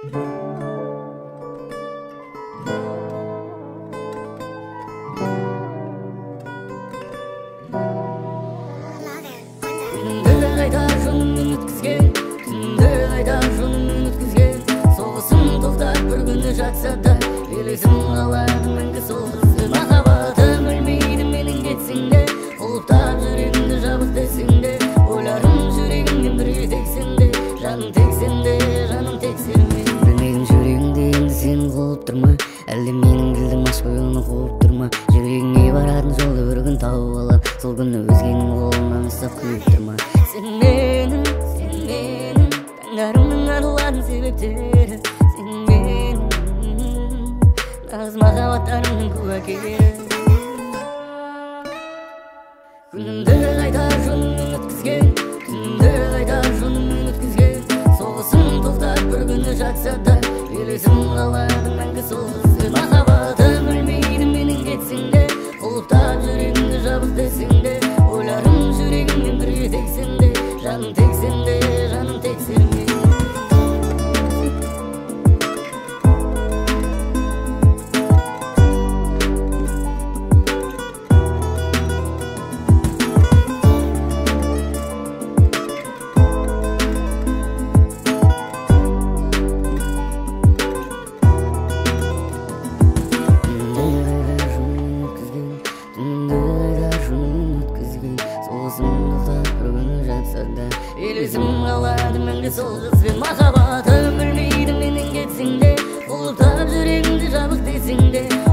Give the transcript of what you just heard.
Жатса да елесім қалады мәңгі сол қызды махаббатым өлмейді менің кетсең де ұлықтап жүрегімді жабық десең де ойларым жүрегіммен бірге тексең де жаным тексең де жаным тексерме білмедім жүрегіңде енді сені қуып тұрма әлде менің ділдім ашпай оны қуып тұрма жүрегіңе баратын жолды бір күн тауып алам сол күні өзгенің қолынан ұстап күйіп тұрма сен менің таңдарымның арылатын себептері сен менің нағыз махаббаттарымның куәгері күнімді қайта жоныңмен өткізген түнімді қайта жоныңмен өткізген соғысым тоқтап бір күні жатса да елесім қалады мәңгі сол қызды махаббатым өлмейді менің кетсең де ұлықтап жүрегімді жабық десең де ойларым жүрегіммен бірге тексең де жаным тексең де жаным тексерме елесім қалады мәңгі сол қызбен махаббатым өлмейді менен кетсең де ұлықтап жүрегімді жабық десең де